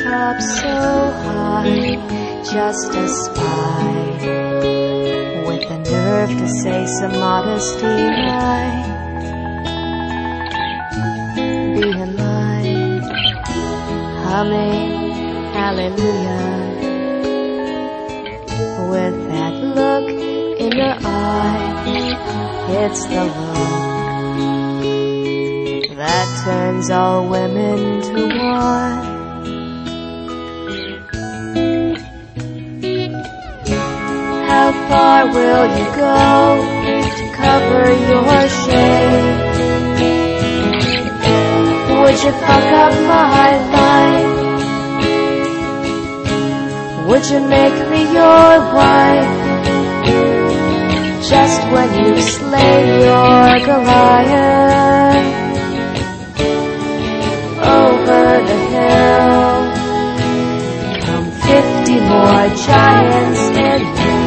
top so high, just a spy, with the nerve to say some modesty might be in line, humming hallelujah, with that look in your eye. It's the look that turns all women to one. How far will you go to cover your shame? Would you fuck up my life? Would you make me your wife? Just when you slay your Goliath, over the hill come 50 more giants in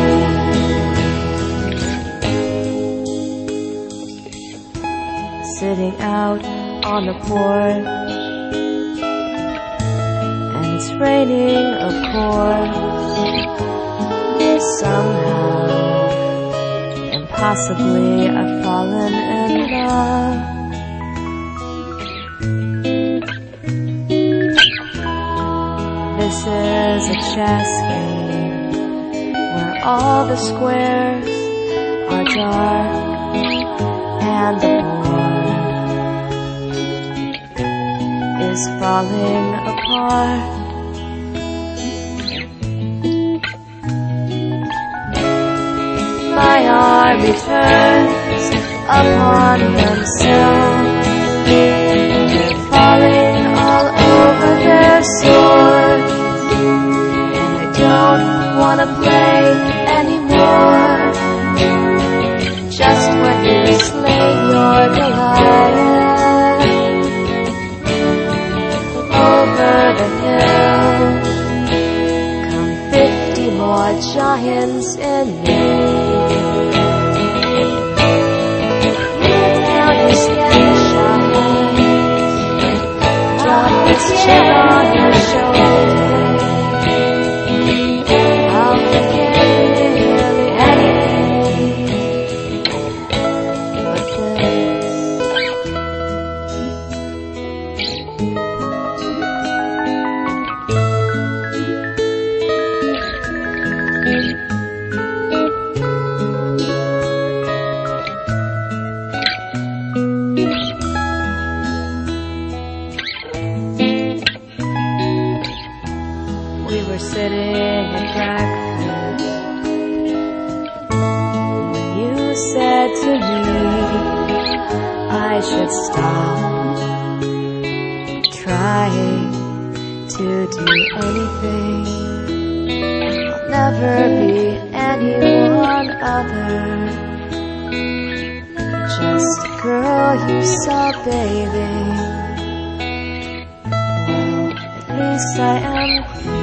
me. Sitting out on the porch, and it's raining, of course. Somehow, impossibly, I've fallen in love. This is a chess game where all the squares are dark and the board is falling apart. My army turns upon themselves, they're falling all over their swords, and I don't wanna play anymore. Just when you slay your Goliath, over the hill come 50 more giants in me. Chip on your shoulder, I'll forget nearly anything but We were sitting at breakfast when you said to me I should stop trying to do anything. I'll never be anyone other, just a girl you saw bathing. Well, at least I am